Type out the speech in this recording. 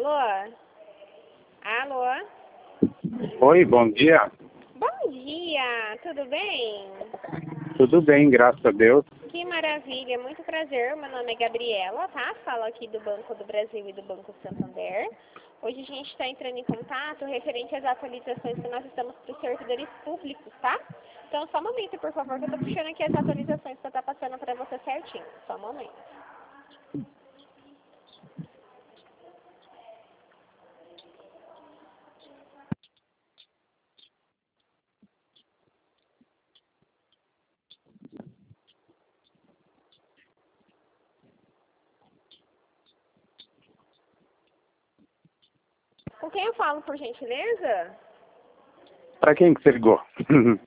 Alô? Alô? Oi, bom dia. Bom dia, tudo bem? Tudo bem, graças a Deus. Que maravilha, muito prazer. Meu nome é Gabriela, tá? Falo aqui do Banco do Brasil e do Banco Santander. Hoje a gente está entrando em contato referente às atualizações que nós estamos para os servidores públicos, tá? Então, só um momento, por favor, que eu tô puxando aqui as atualizações que eu tô passando para você certinho. Só um momento. Com quem eu falo, por gentileza? Para quem que você ligou?